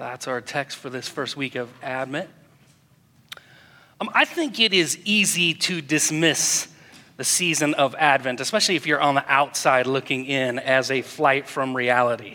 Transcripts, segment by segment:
That's our text for this first week of Advent. I think it is easy to dismiss the season of Advent, especially if you're on the outside looking in, as a flight from reality.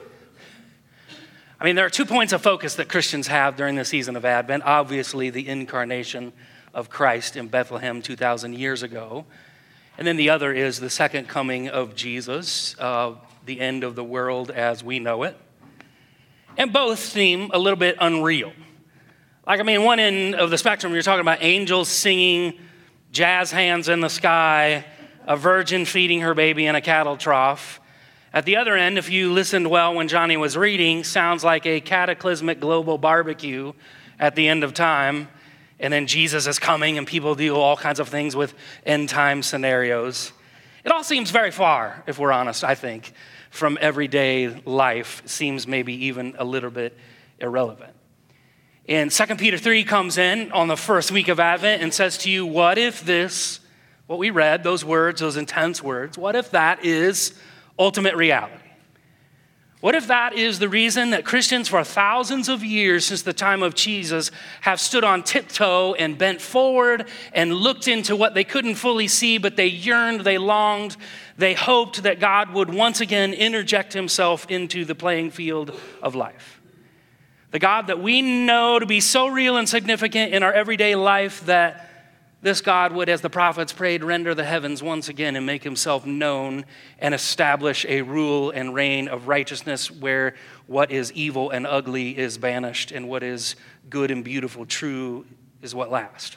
I mean, there are 2 points of focus that Christians have during the season of Advent. Obviously, the incarnation of Christ in Bethlehem 2,000 years ago. And then the other is the second coming of Jesus, the end of the world as we know it. And both seem a little bit unreal. One end of the spectrum, you're talking about angels singing, jazz hands in the sky, a virgin feeding her baby in a cattle trough. At the other end, if you listened well when Johnny was reading, sounds like a cataclysmic global barbecue at the end of time. And then Jesus is coming and people do all kinds of things with end time scenarios. It all seems very far, if we're honest, I think, from everyday life. Seems maybe even a little bit irrelevant. And 2 Peter 3 comes in on the first week of Advent and says to you, what if this, what we read, those words, those intense words, what if that is ultimate reality? What if that is the reason that Christians for thousands of years since the time of Jesus have stood on tiptoe and bent forward and looked into what they couldn't fully see, but they yearned, they longed, they hoped that God would once again interject himself into the playing field of life? The God that we know to be so real and significant in our everyday life that this God would, as the prophets prayed, render the heavens once again and make himself known and establish a rule and reign of righteousness where what is evil and ugly is banished and what is good and beautiful, true, is what lasts.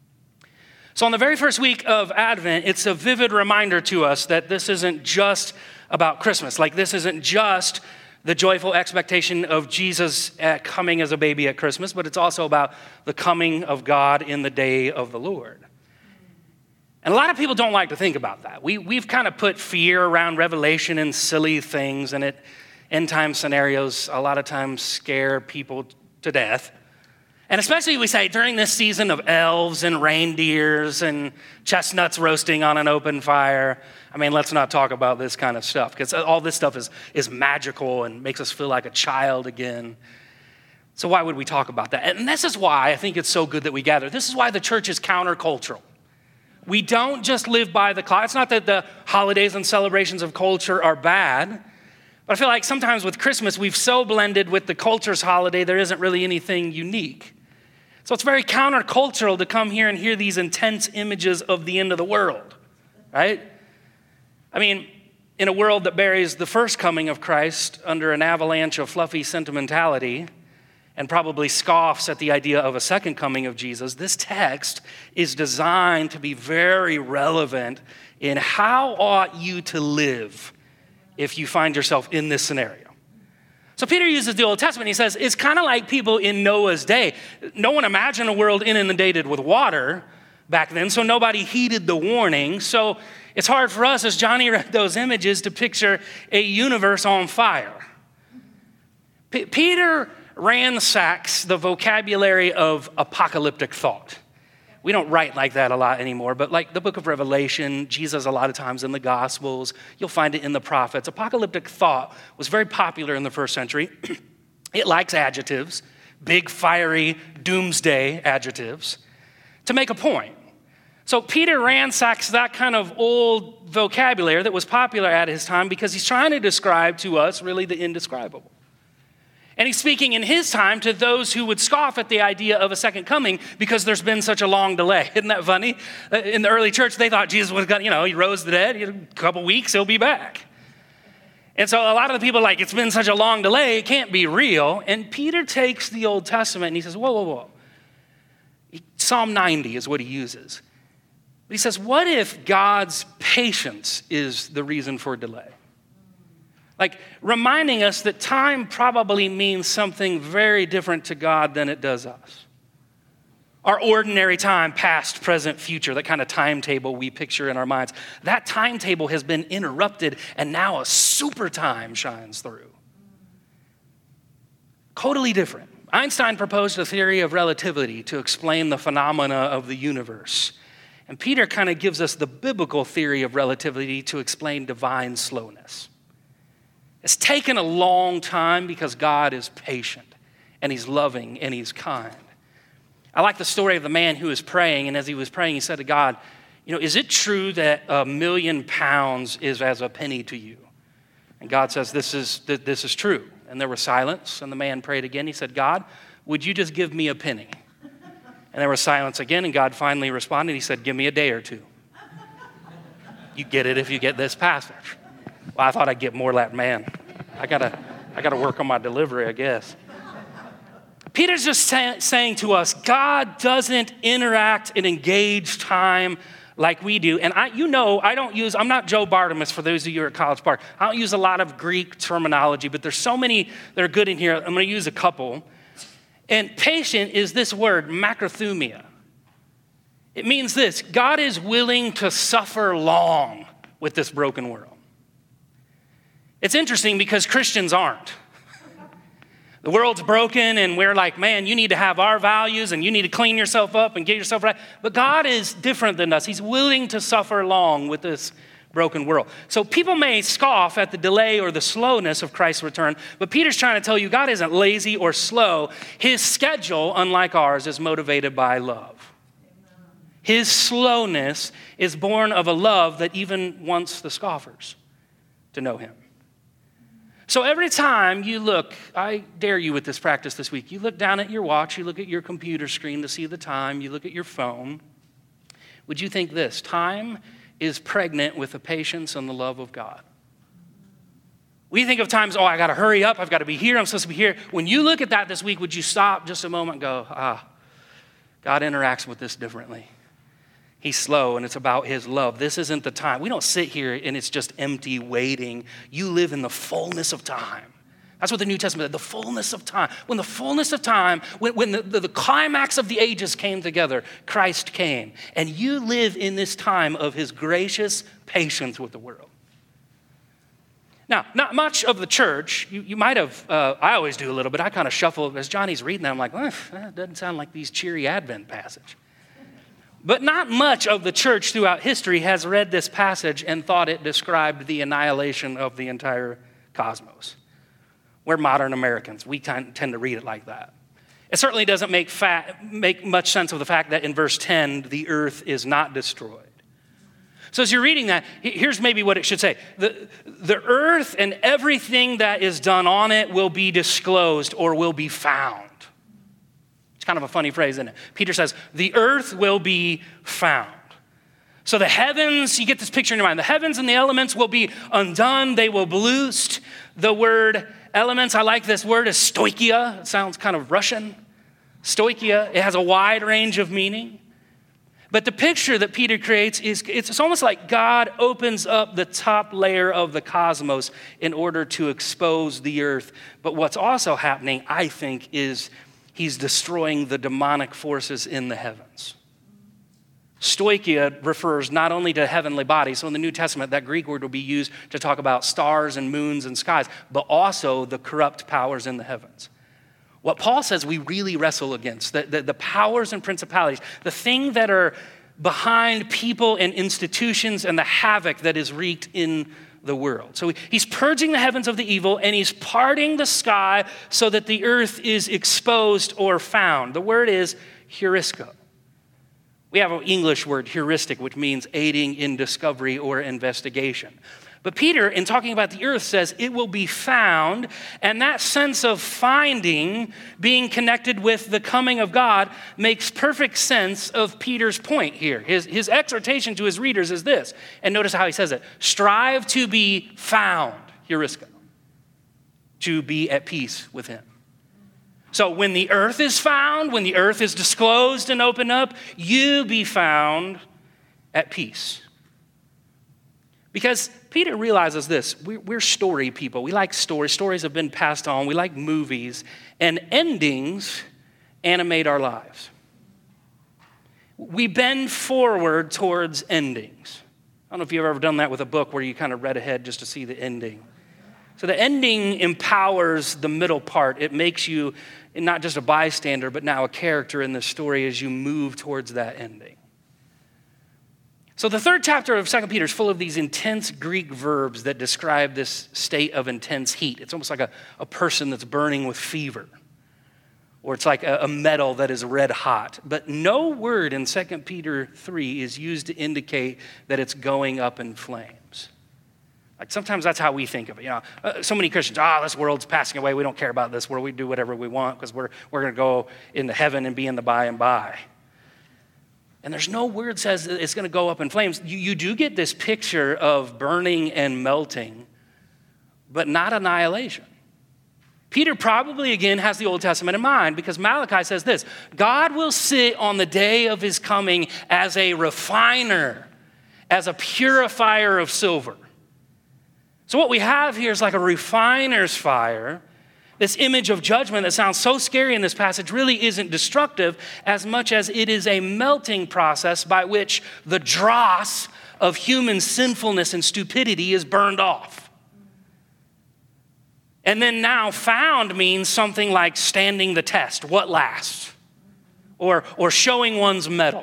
So on the very first week of Advent, it's a vivid reminder to us that this isn't just about Christmas. This isn't just the joyful expectation of Jesus coming as a baby at Christmas, but it's also about the coming of God in the day of the Lord. And a lot of people don't like to think about that. We've kind of put fear around Revelation and silly things, and end time scenarios a lot of times scare people to death. And especially we say during this season of elves and reindeers and chestnuts roasting on an open fire. Let's not talk about this kind of stuff because all this stuff is magical and makes us feel like a child again. So why would we talk about that? And this is why I think it's so good that we gather. This is why the church is countercultural. We don't just live by the clock. It's not that the holidays and celebrations of culture are bad, but I feel like sometimes with Christmas, we've so blended with the culture's holiday, there isn't really anything unique. So it's very countercultural to come here and hear these intense images of the end of the world, right? In a world that buries the first coming of Christ under an avalanche of fluffy sentimentality and probably scoffs at the idea of a second coming of Jesus, this text is designed to be very relevant in how ought you to live if you find yourself in this scenario. So Peter uses the Old Testament. He says, it's kind of like people in Noah's day. No one imagined a world inundated with water back then, so nobody heeded the warning. So it's hard for us, as Johnny read those images, to picture a universe on fire. Peter ransacks the vocabulary of apocalyptic thought. We don't write like that a lot anymore, but like the book of Revelation, Jesus a lot of times in the Gospels, you'll find it in the prophets. Apocalyptic thought was very popular in the first century. It likes adjectives, big, fiery, doomsday adjectives, to make a point. So Peter ransacks that kind of old vocabulary that was popular at his time because he's trying to describe to us really the indescribable. And he's speaking in his time to those who would scoff at the idea of a second coming because there's been such a long delay. Isn't that funny? In the early church, they thought Jesus was going to, he rose the dead, in a couple weeks, he'll be back. And so a lot of the people are like, it's been such a long delay, it can't be real. And Peter takes the Old Testament and he says, whoa. Psalm 90 is what he uses. He says, what if God's patience is the reason for delay? Reminding us that time probably means something very different to God than it does us. Our ordinary time, past, present, future, that kind of timetable we picture in our minds, that timetable has been interrupted and now a super time shines through. Totally different. Einstein proposed a theory of relativity to explain the phenomena of the universe. And Peter kind of gives us the biblical theory of relativity to explain divine slowness. It's taken a long time because God is patient. and he's loving, and he's kind. I like the story of the man who was praying, and as he was praying, he said to God, is it true that 1,000,000 pounds is as a penny to you? And God says, this is true. And there was silence, and the man prayed again. He said, God, would you just give me a penny? And there was silence again, and God finally responded. He said, give me a day or two. You get it if you get this passage. Well, I thought I'd get more like, man, I gotta work on my delivery, I guess. Peter's just saying to us, God doesn't interact and engage time like we do. And I'm not Joe Bartimus for those of you who are at College Park. I don't use a lot of Greek terminology, but there's so many that are good in here. I'm going to use a couple. And patient is this word, macrothumia. It means this: God is willing to suffer long with this broken world. It's interesting because Christians aren't. The world's broken and we're like, man, you need to have our values and you need to clean yourself up and get yourself right. But God is different than us. He's willing to suffer long with this broken world. So people may scoff at the delay or the slowness of Christ's return, but Peter's trying to tell you God isn't lazy or slow. His schedule, unlike ours, is motivated by love. His slowness is born of a love that even wants the scoffers to know him. So every time you look, I dare you with this practice this week, you look down at your watch, you look at your computer screen to see the time, you look at your phone, would you think this: time is pregnant with the patience and the love of God? We think of times, I got to hurry up, I've got to be here, I'm supposed to be here. When you look at that this week, would you stop just a moment and go, God interacts with this differently. He's slow, and it's about his love. This isn't the time. We don't sit here and it's just empty waiting. You live in the fullness of time. That's what the New Testament is, the fullness of time. When the fullness of time, when the climax of the ages came together, Christ came. And you live in this time of his gracious patience with the world. Now, not much of the church, you might have, I always do a little bit, I kind of shuffle. As Johnny's reading that, I'm like, that doesn't sound like these cheery Advent passage. But not much of the church throughout history has read this passage and thought it described the annihilation of the entire cosmos. We're modern Americans. We tend to read it like that. It certainly doesn't make much sense of the fact that in verse 10, the earth is not destroyed. So as you're reading that, here's maybe what it should say. The earth and everything that is done on it will be disclosed or will be found. It's kind of a funny phrase, isn't it? Peter says, the earth will be found. So the heavens, you get this picture in your mind, the heavens and the elements will be undone, they will be loosed. The word elements, I like this word, is stoichia. It sounds kind of Russian. Stoichia, it has a wide range of meaning. But the picture that Peter creates is, it's almost like God opens up the top layer of the cosmos in order to expose the earth. But what's also happening, I think, is he's destroying the demonic forces in the heavens. Stoichia refers not only to heavenly bodies, so in the New Testament, that Greek word will be used to talk about stars and moons and skies, but also the corrupt powers in the heavens. What Paul says we really wrestle against, the powers and principalities, the thing that are behind people and institutions and the havoc that is wreaked in the world. So he's purging the heavens of the evil, and he's parting the sky so that the earth is exposed or found. The word is heurisko. We have an English word, heuristic, which means aiding in discovery or investigation. But Peter, in talking about the earth, says it will be found, and that sense of finding, being connected with the coming of God, makes perfect sense of Peter's point here. His exhortation to his readers is this, and notice how he says it: strive to be found, heurisko, to be at peace with him. So when the earth is found, when the earth is disclosed and opened up, you be found at peace. Because Peter realizes this, we're story people. We like stories. Stories have been passed on. We like movies. And endings animate our lives. We bend forward towards endings. I don't know if you've ever done that with a book where you kind of read ahead just to see the ending. So the ending empowers the middle part. It makes you not just a bystander, but now a character in the story as you move towards that ending. So the third chapter of 2 Peter is full of these intense Greek verbs that describe this state of intense heat. It's almost like a person that's burning with fever. or it's like a metal that is red hot. But no word in 2 Peter 3 is used to indicate that it's going up in flames. Like sometimes that's how we think of it. So many Christians, this world's passing away. We don't care about this world. We do whatever we want because we're going to go into heaven and be in the by and by. And there's no word says that it's going to go up in flames. You do get this picture of burning and melting, but not annihilation. Peter probably, again, has the Old Testament in mind because Malachi says this: God will sit on the day of his coming as a refiner, as a purifier of silver. So what we have here is like a refiner's fire. This image of judgment that sounds so scary in this passage really isn't destructive as much as it is a melting process by which the dross of human sinfulness and stupidity is burned off. And then now found means something like standing the test, what lasts, or showing one's mettle.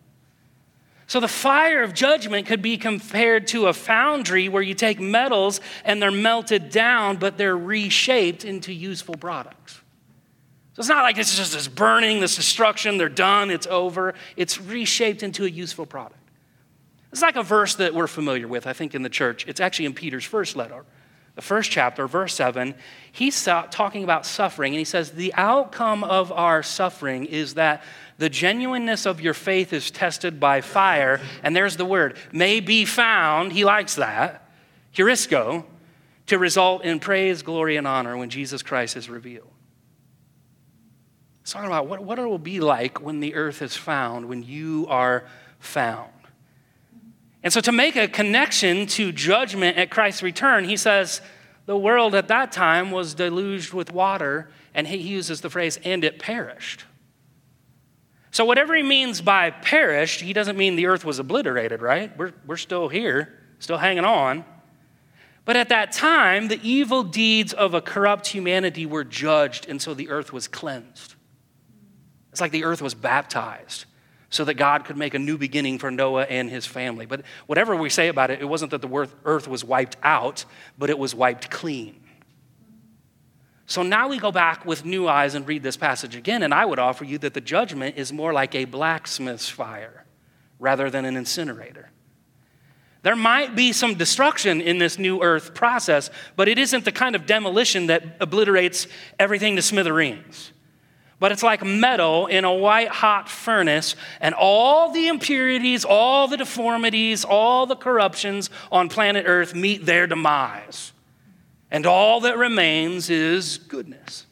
So the fire of judgment could be compared to a foundry where you take metals and they're melted down, but they're reshaped into useful products. So it's not like it's just this burning, this destruction, they're done, it's over. It's reshaped into a useful product. It's like a verse that we're familiar with, I think, in the church. It's actually in Peter's first letter. The first chapter, verse 7, he's talking about suffering, and he says, the outcome of our suffering is that the genuineness of your faith is tested by fire, and there's the word, may be found, he likes that, heurisco, to result in praise, glory, and honor when Jesus Christ is revealed. It's talking about what it will be like when the earth is found, when you are found. And so to make a connection to judgment at Christ's return, he says the world at that time was deluged with water, and he uses the phrase, and it perished. So whatever he means by perished, he doesn't mean the earth was obliterated, right? We're still here, still hanging on. But at that time, the evil deeds of a corrupt humanity were judged, and so the earth was cleansed. It's like the earth was baptized, so that God could make a new beginning for Noah and his family. But whatever we say about it, it wasn't that the earth was wiped out, but it was wiped clean. So now we go back with new eyes and read this passage again, and I would offer you that the judgment is more like a blacksmith's fire rather than an incinerator. There might be some destruction in this new earth process, but it isn't the kind of demolition that obliterates everything to smithereens. But it's like metal in a white-hot furnace, and all the impurities, all the deformities, all the corruptions on planet Earth meet their demise. And all that remains is goodness.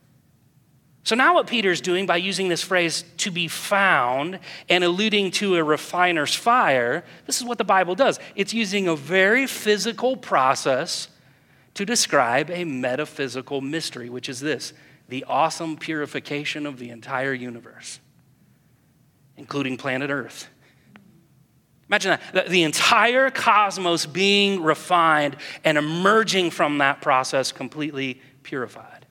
So now what Peter's doing by using this phrase, to be found, and alluding to a refiner's fire, this is what the Bible does. It's using a very physical process to describe a metaphysical mystery, which is this: the awesome purification of the entire universe, including planet Earth. Imagine that, the entire cosmos being refined and emerging from that process completely purified.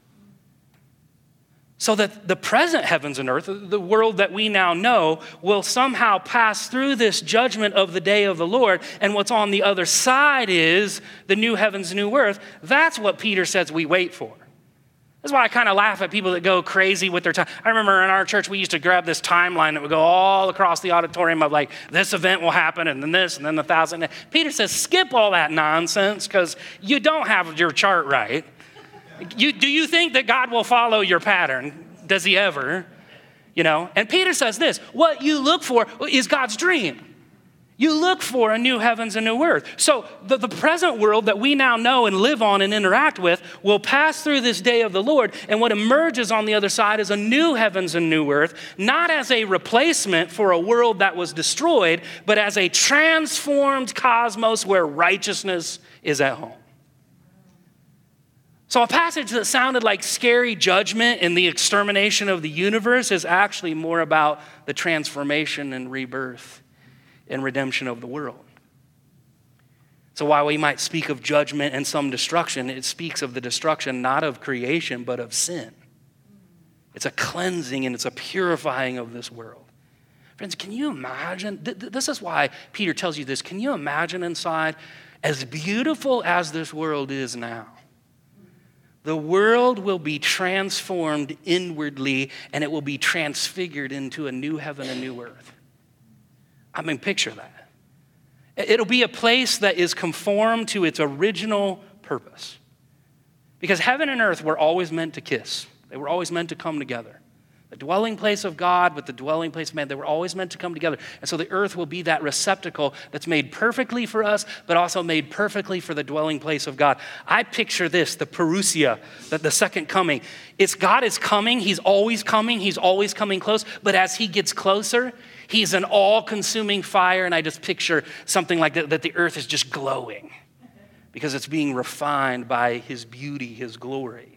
So that the present heavens and earth, the world that we now know, will somehow pass through this judgment of the day of the Lord, and what's on the other side is the new heavens, new earth. That's what Peter says we wait for. That's why I kind of laugh at people that go crazy with their time. I remember in our church, we used to grab this timeline that would go all across the auditorium of like, this event will happen, and then this, and then 1,000. Peter says, skip all that nonsense because you don't have your chart right. Do you think that God will follow your pattern? Does he ever? And Peter says this: what you look for is God's dream. You look for a new heavens and new earth. So the present world that we now know and live on and interact with will pass through this day of the Lord, and what emerges on the other side is a new heavens and new earth, not as a replacement for a world that was destroyed, but as a transformed cosmos where righteousness is at home. So a passage that sounded like scary judgment and the extermination of the universe is actually more about the transformation and rebirth and redemption of the world. So while we might speak of judgment and some destruction, it speaks of the destruction not of creation, but of sin. It's a cleansing and it's a purifying of this world. Friends, can you imagine? This is why Peter tells you this. Can you imagine inside, as beautiful as this world is now, The world will be transformed inwardly, and it will be transfigured into a new heaven and new earth. I mean, picture that. It'll be a place that is conformed to its original purpose. Because heaven and earth were always meant to kiss. They were always meant to come together. The dwelling place of God with the dwelling place of man, they were always meant to come together. And so the earth will be that receptacle that's made perfectly for us, but also made perfectly for the dwelling place of God. I picture this, the parousia, the second coming. It's God is coming, he's always coming close, but as he gets closer, he's an all-consuming fire, and I just picture something like that the earth is just glowing because it's being refined by his beauty, his glory.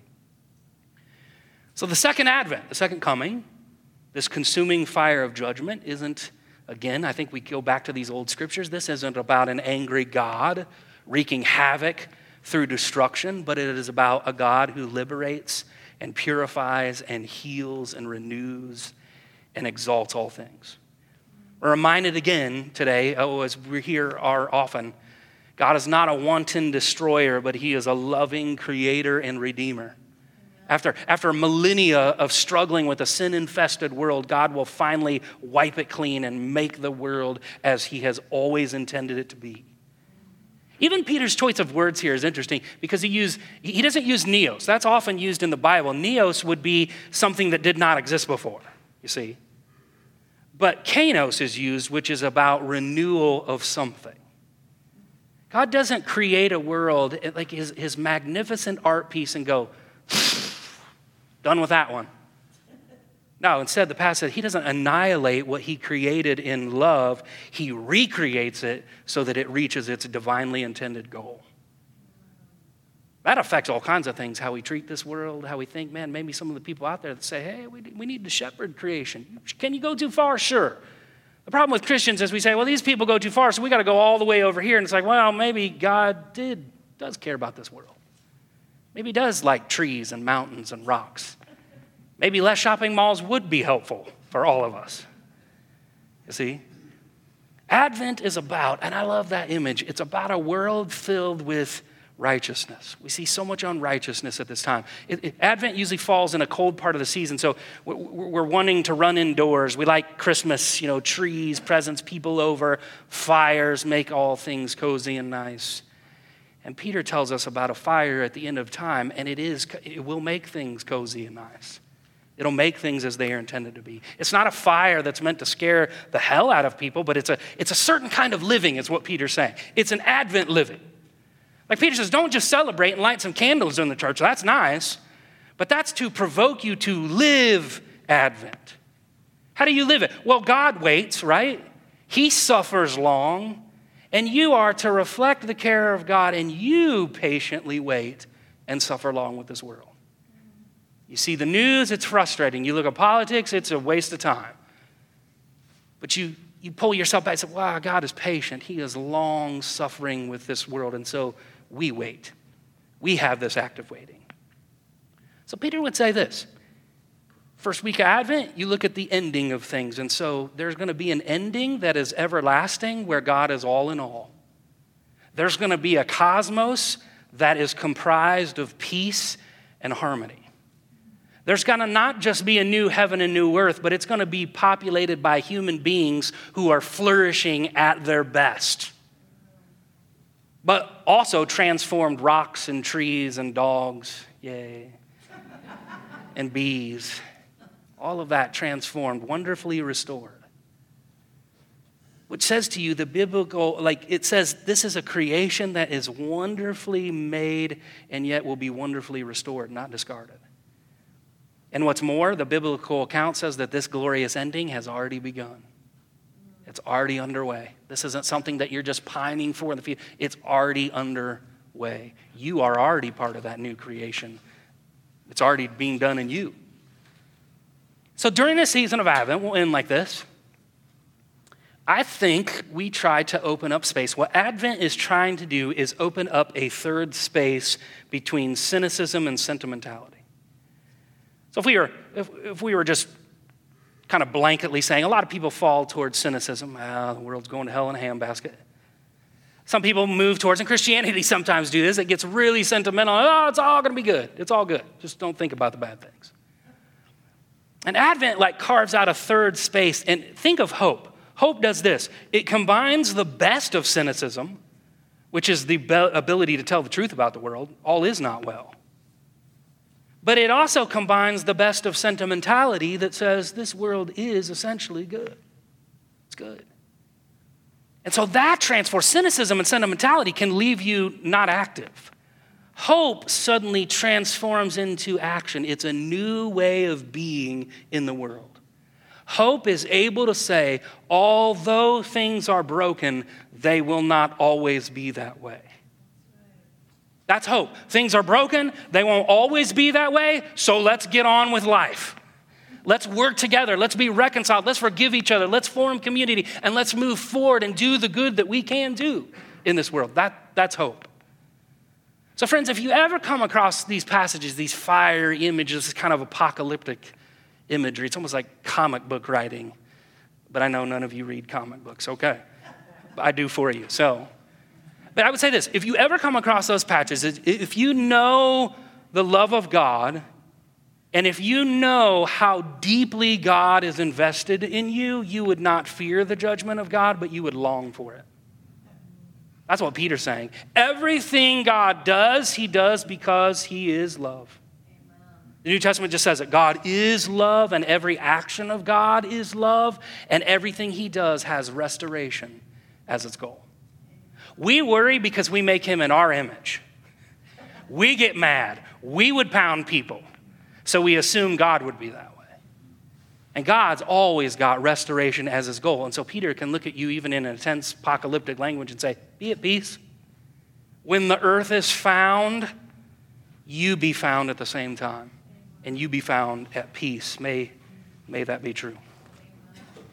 So the second advent, the second coming, this consuming fire of judgment isn't, again, I think we go back to these old scriptures, this isn't about an angry God wreaking havoc through destruction, but it is about a God who liberates and purifies and heals and renews and exalts all things. We're reminded again today, as we hear are often, God is not a wanton destroyer, but he is a loving creator and redeemer. After millennia of struggling with a sin-infested world, God will finally wipe it clean and make the world as he has always intended it to be. Even Peter's choice of words here is interesting because he doesn't use neos. That's often used in the Bible. Neos would be something that did not exist before, you see. But kainos is used, which is about renewal of something. God doesn't create a world like his magnificent art piece and go, done with that one. No, instead the passage said he doesn't annihilate what he created in love. He recreates it so that it reaches its divinely intended goal. That affects all kinds of things, how we treat this world, how we think, man, maybe some of the people out there that say, hey, we need to shepherd creation. Can you go too far? Sure. The problem with Christians is we say, well, these people go too far, so we got to go all the way over here. And it's like, well, maybe God does care about this world. Maybe he does like trees and mountains and rocks. Maybe less shopping malls would be helpful for all of us. You see? Advent is about, and I love that image, it's about a world filled with righteousness. We see so much unrighteousness at this time. Advent usually falls in a cold part of the season, so we're wanting to run indoors. We like Christmas, trees, presents, people over, fires, make all things cozy and nice. And Peter tells us about a fire at the end of time, and it will make things cozy and nice. It'll make things as they are intended to be. It's not a fire that's meant to scare the hell out of people, but it's a certain kind of living is what Peter's saying. It's an Advent living. Like Peter says, don't just celebrate and light some candles in the church. That's nice, but that's to provoke you to live Advent. How do you live it? Well, God waits, right? He suffers long. And you are to reflect the care of God, and you patiently wait and suffer long with this world. You see the news, it's frustrating. You look at politics, it's a waste of time. But you pull yourself back and say, wow, God is patient. He is long suffering with this world, and so we wait. We have this act of waiting. So Peter would say this. First week of Advent, you look at the ending of things. And so there's going to be an ending that is everlasting where God is all in all. There's going to be a cosmos that is comprised of peace and harmony. There's going to not just be a new heaven and new earth, but it's going to be populated by human beings who are flourishing at their best. But also transformed rocks and trees and dogs, yay, and bees. All of that transformed, wonderfully restored. Which says to you, the biblical, it says this is a creation that is wonderfully made and yet will be wonderfully restored, not discarded. And what's more, the biblical account says that this glorious ending has already begun. It's already underway. This isn't something that you're just pining for in the future. It's already underway. You are already part of that new creation. It's already being done in you. So during this season of Advent, we'll end like this. I think we try to open up space. What Advent is trying to do is open up a third space between cynicism and sentimentality. So if we were just kind of blanketly saying, a lot of people fall towards cynicism. The world's going to hell in a handbasket. Some people move towards, and Christianity sometimes do this, it gets really sentimental. Oh, it's all going to be good. It's all good. Just don't think about the bad things. And Advent like carves out a third space. And think of hope. Hope does this. It combines the best of cynicism, which is the ability to tell the truth about the world. All is not well. But it also combines the best of sentimentality that says this world is essentially good. It's good. And so that transforms. Cynicism and sentimentality can leave you not active. Hope suddenly transforms into action. It's a new way of being in the world. Hope is able to say, although things are broken, they will not always be that way. That's hope. Things are broken, they won't always be that way, so let's get on with life. Let's work together. Let's be reconciled. Let's forgive each other. Let's form community. And let's move forward and do the good that we can do in this world. That's hope. So friends, if you ever come across these passages, these fire images, this kind of apocalyptic imagery, it's almost like comic book writing. But I know none of you read comic books. Okay. I do for you. But I would say this. If you ever come across those passages, if you know the love of God, and if you know how deeply God is invested in you, you would not fear the judgment of God, but you would long for it. That's what Peter's saying. Everything God does, he does because he is love. Amen. The New Testament just says that God is love, and every action of God is love, and everything he does has restoration as its goal. We worry because we make him in our image. We get mad. We would pound people. So we assume God would be that way. And God's always got restoration as his goal. And so Peter can look at you even in an intense apocalyptic language and say, be at peace. When the earth is found, you be found at the same time. And you be found at peace. May that be true.